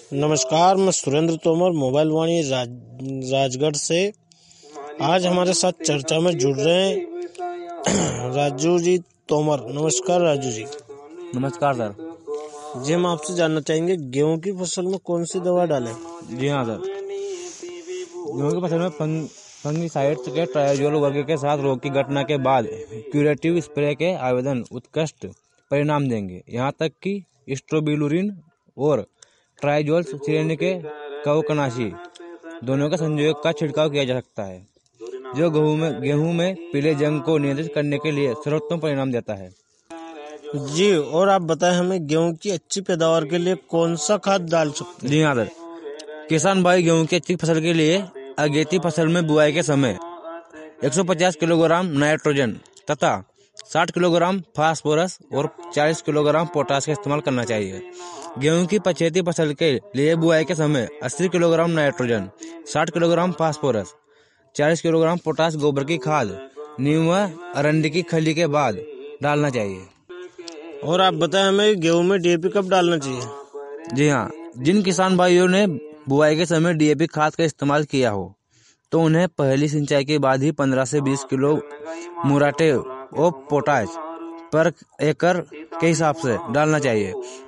नमस्कार, मैं सुरेंद्र तोमर मोबाइल वाणी राजगढ़ से। आज हमारे साथ चर्चा में जुड़ रहे हैं राजू जी तोमर। नमस्कार राजू जी। नमस्कार सर। जी, हम आपसे जानना चाहेंगे गेहूं की फसल में कौन सी दवा डालें? जी हाँ सर, गेहूं की फसल में फंगिसाइड्स के ट्राइजोल वर्ग के साथ रोग की घटना के बाद क्यूरेटिव स्प्रे के आवेदन उत्कृष्ट परिणाम देंगे। यहाँ तक कि स्ट्रोबिलुरिन और ट्राइजोल श्रेणी के कवकनाशी दोनों के संयोग का छिड़काव किया जा सकता है, जो गेहूं में पीले जंग को नियंत्रित करने के लिए सर्वोत्तम परिणाम देता है। जी, और आप बताएं हमें गेहूं की अच्छी पैदावार के लिए कौन सा खाद डाल सकते हैं? जी हाँ सर, किसान भाई गेहूं की अच्छी फसल के लिए अगेती फसल में बुआई के समय 150 किलोग्राम नाइट्रोजन तथा 60 किलोग्राम फास्फोरस और 40 किलोग्राम पोटास का इस्तेमाल करना चाहिए। गेहूं की पछेती फसल के लिए बुआई के समय 80 kilogram nitrogen, 60 kilogram phosphorus, 40 kilogram potash गोबर की खाद नीम व अरंडी की खली के बाद डालना चाहिए। और आप बताएं हमें गेहूं में डीएपी कब डालना चाहिए? जी हाँ, जिन किसान भाइयों ने बुआई के समय डीएपी खाद का इस्तेमाल किया हो तो उन्हें पहली सिंचाई के बाद ही 15 से 20 किलो मुराटे और पोटाश पर एकड़ के हिसाब से डालना चाहिए।